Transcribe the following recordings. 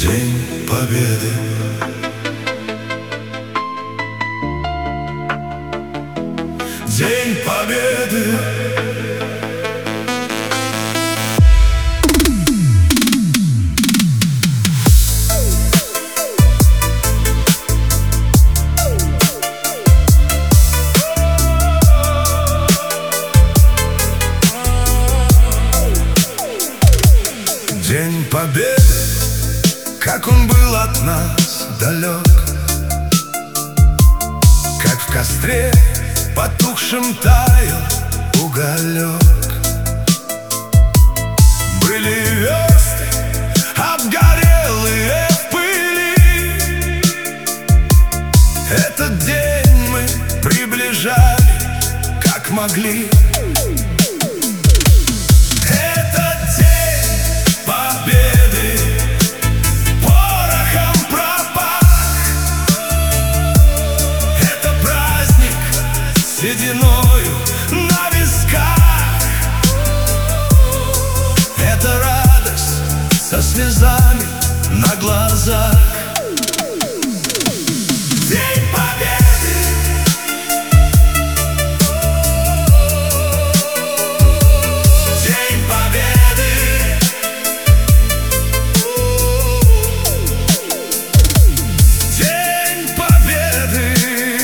День Победы. День Победы. День Победы, как он был от нас далек, как в костре потухшем таял уголек. Были версты, обгорелые в пыли. Этот день мы приближали, как могли. Сединою на висках. Это радость со слезами на глазах. День Победы. День Победы. День Победы.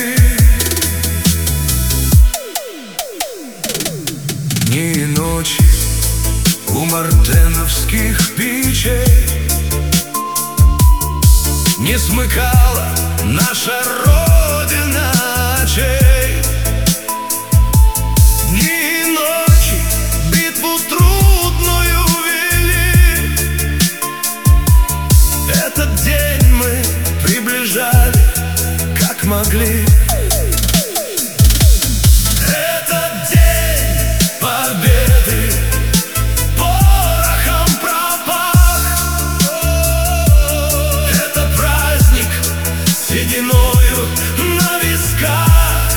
Дни и ночи у мартеновских печей не смыкала наша Родина очей. Дни и ночи битву трудную вели. Этот день мы приближали, как могли. Сединою на висках.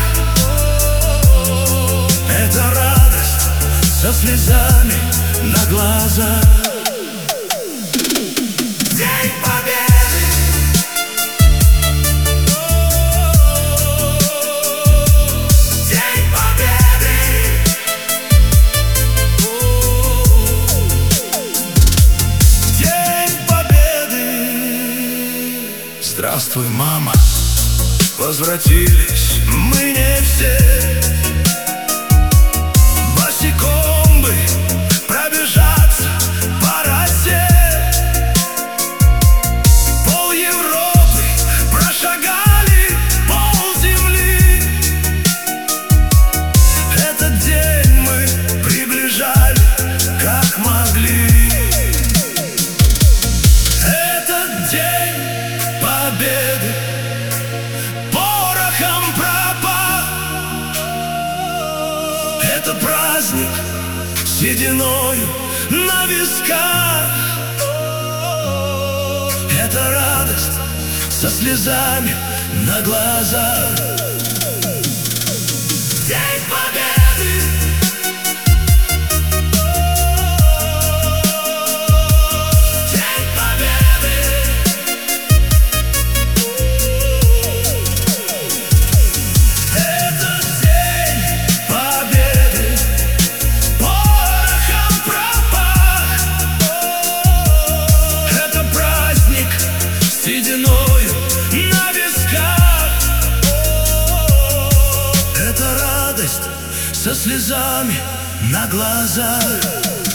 Это радость со слезами на глазах. День Победы. День Победы. День Победы. Здравствуй, мама. Возвратились мы не все. Босиком бы пробежаться по росе. Пол Европы прошагали, пол земли. Этот день мы приближали, как могли. Этот день Победы порохом пропах. Это праздник сединою на висках. Это радость со слезами на глазах. День Победы. День Победы. Этот день Победы порохом пропах. Это праздник сединою на висках. Это радость со слезами на глазах.